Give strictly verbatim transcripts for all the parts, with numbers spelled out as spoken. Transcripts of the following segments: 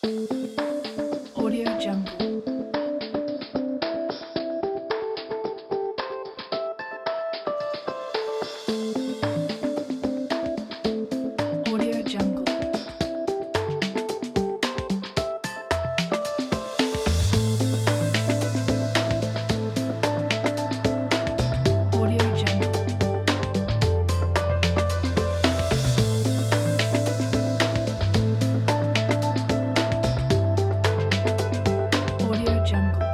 Audio Jungle. Audio Jungle. Audio Jungle. Audio Jungle.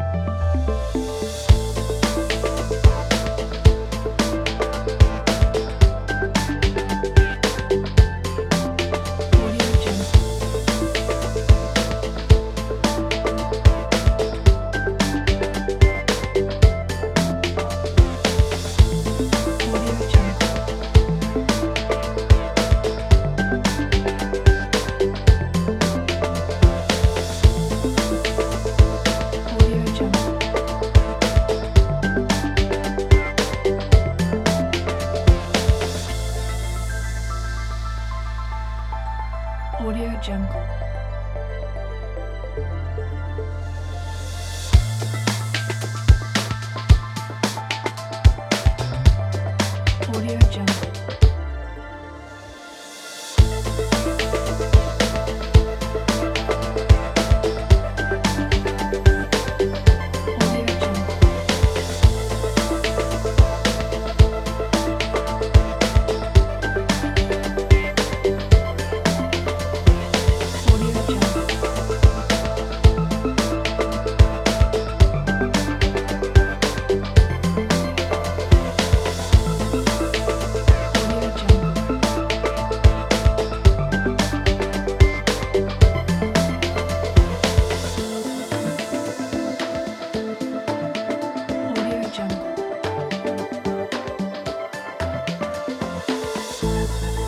Audio Jungle. Audio Jungle. Audio Jungle. Audio Jungle. Audio Jungle. Audio Jungle. Audio Jungle. Audio Jungle. Audio Jungle.